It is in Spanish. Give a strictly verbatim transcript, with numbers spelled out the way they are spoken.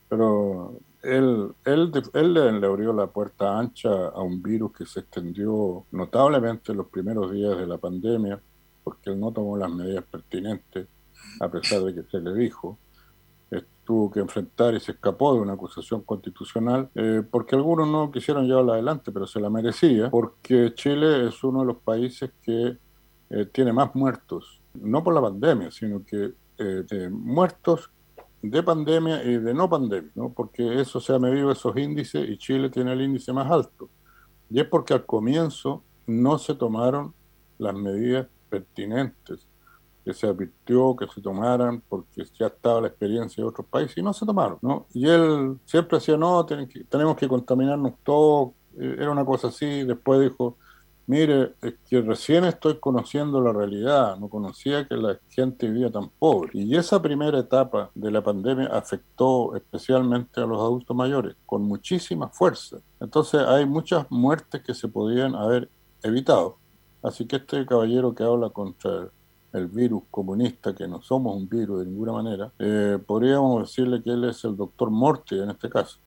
Pero él, él, él le, le abrió la puerta ancha a un virus que se extendió notablemente en los primeros días de la pandemia, porque él no tomó las medidas pertinentes, a pesar de que se le dijo. Eh, tuvo que enfrentar y se escapó de una acusación constitucional, eh, porque algunos no quisieron llevarla adelante, pero se la merecía, porque Chile es uno de los países que eh, tiene más muertos, no por la pandemia, sino que eh, eh, muertos de pandemia y de no pandemia, ¿no? Porque eso se ha medido esos índices y Chile tiene el índice más alto. Y es porque al comienzo no se tomaron las medidas pertinentes que se advirtió que se tomaran porque ya estaba la experiencia de otros países y no se tomaron, ¿no? Y él siempre decía, no, tienen que- tenemos que contaminarnos todos, eh, era una cosa así, después dijo, mire, es que recién estoy conociendo la realidad, no conocía que la gente vivía tan pobre. Y esa primera etapa de la pandemia afectó especialmente a los adultos mayores, con muchísima fuerza. Entonces hay muchas muertes que se podían haber evitado. Así que este caballero que habla contra el virus comunista, que no somos un virus de ninguna manera, eh, podríamos decirle que él es el doctor Morty en este caso.